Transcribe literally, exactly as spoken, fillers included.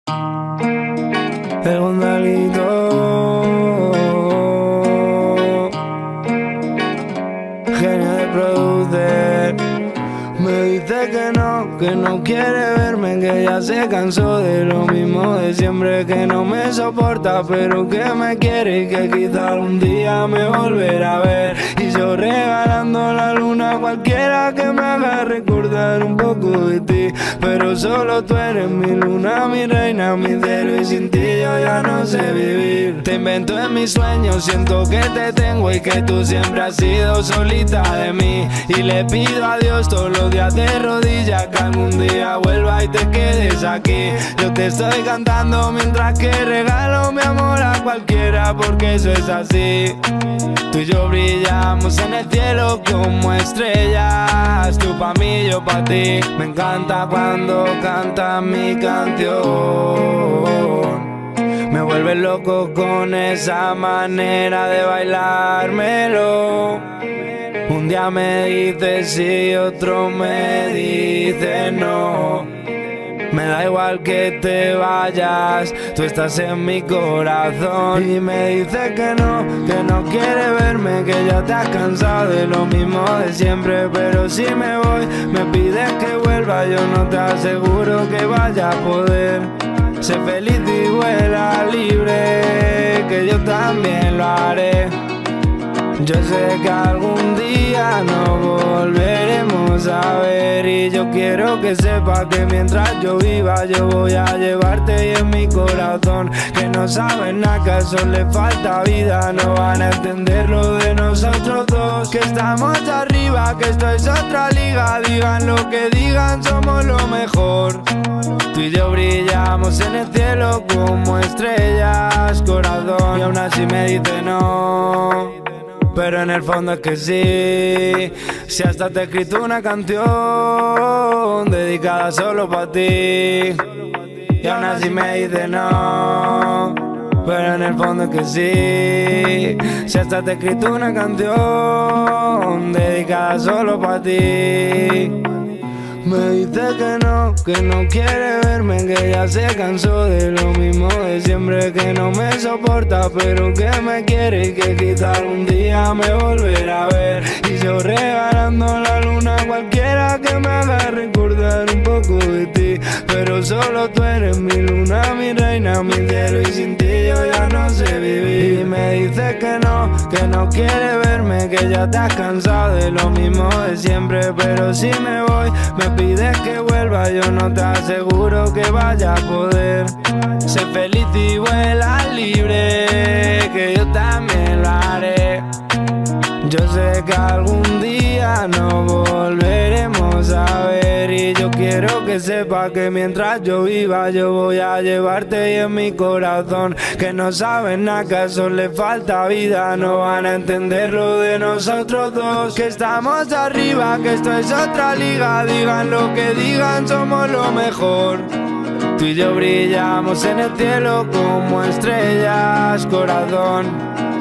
El Gonzalito. Genio de producer. Me dice que no, que no quiere verme, que ya se cansó de lo mismo de siempre, que no me soporta, pero que me quiere y que quizá algún día me volverá a ver. Y yo regalando la luna a cualquiera que me haga recordar un poco de ti, pero solo tú eres mi luna, mi reina, mi cielo, y sin ti yo ya no sé vivir. Te invento en mis sueños, siento que te tengo y que tú siempre has sido solita de mí, y le pido a Dios todos los días de rodillas que algún día vuelva y te quedes aquí. Yo te estoy cantando mientras que regalo mi amor a cualquiera, porque eso es así. Tú y yo brillamos en el cielo como estrellas, tú pa' mí, yo pa' ti. Me encanta cuando cantas mi canción, me vuelves loco con esa manera de bailármelo. Un día me dices sí, otro me dice no. Me da igual que te vayas, tú estás en mi corazón. Y me dice que no, que no quiere verme, que ya te has cansado de lo mismo de siempre. Pero si me voy, me pides que vuelva, yo no te aseguro que vaya a poder. Sé feliz y vuela libre, que yo también lo haré. Yo sé que algún día nos volveremos a ver, y yo quiero que sepas que mientras yo viva yo voy a llevarte y en mi corazón. Que no saben nada, que a eso le falta vida, no van a entender lo de nosotros dos. Que estamos arriba, que esto es otra liga, digan lo que digan, somos lo mejor. Tú y yo brillamos en el cielo como estrellas, corazón. Y aún así me dice no, pero en el fondo es que sí. Si hasta te he escrito una canción dedicada solo para ti, y aún así me dice no, pero en el fondo es que sí. Si hasta te he escrito una canción dedicada solo para ti. Me dice que no, que no quiere verme, que ya se cansó de lo mismo de siempre, que no me soporta, pero que me quiere y que quizá algún día me volverá a ver. Y yo regalando la luna a cualquiera que me haga recordar un poco de ti, pero solo tú eres mi luna, mi reina, mi cielo, y sin ti yo ya no sé vivir. Y me dice que no, que no quiere verme, que ya te has cansado de lo mismo de siempre, pero si me voy, me pides que vuelva, yo no te aseguro que vaya a poder. Sé feliz y vuela libre, que yo también lo haré. Yo sé que algún día nos volveremos a ver, y yo quiero que sepas que mientras yo viva yo voy a llevarte y en mi corazón. Que no saben nada, que a eso le falta vida, no van a entender lo de nosotros dos. Que estamos arriba, que esto es otra liga, digan lo que digan, somos lo mejor. Tú y yo brillamos en el cielo como estrellas, corazón.